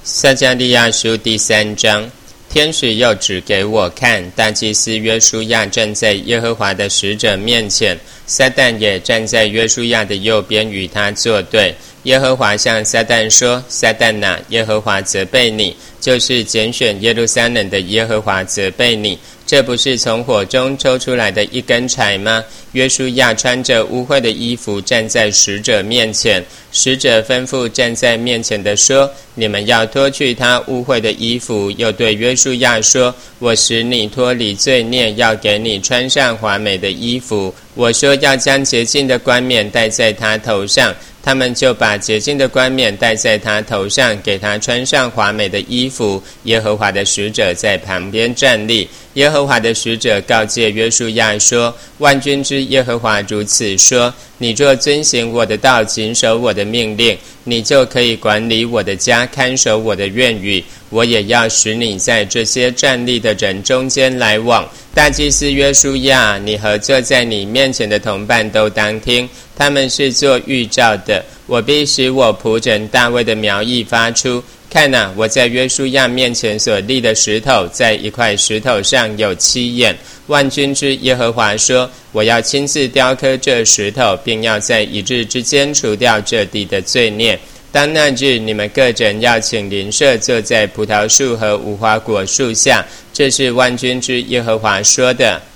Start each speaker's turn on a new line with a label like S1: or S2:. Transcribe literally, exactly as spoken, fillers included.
S1: 撒迦利亚书第三章，天使又指给我看，大祭司约书亚站在耶和华的使者面前，撒旦也站在约书亚的右边与他作对。耶和华向撒旦说：撒旦啊，耶和华责备你，就是拣选耶路撒冷的耶和华责备你，这不是从火中抽出来的一根柴吗？约书亚穿着污秽的衣服站在使者面前，使者吩咐站在面前的说：你们要脱去他污秽的衣服。又对约书亚说：我使你脱离罪孽，要给你穿上华美的衣服。我说要将洁净的冠冕戴在他头上，他们就把洁净的冠冕戴在他头上，给他穿上华美的衣服。耶和华的使者在旁边站立。耶和华的使者告诫约书亚说：万军之耶和华如此说，你若遵行我的道，谨守我的命令，你就可以管理我的家，看守我的院宇。我也要使你在这些站立的人中间来往。大祭司约书亚，你和坐在你面前的同伴都当听，他们是做预兆的。我必使我仆人大卫的苗裔发出。看哪，我在约书亚面前所立的石头，在一块石头上有七眼。万军之耶和华说：我要亲自雕刻这石头，并要在一日之间除掉这地的罪孽。当那日，你们各人要请邻舍坐在葡萄树和无花果树下，这是万军之耶和华说的。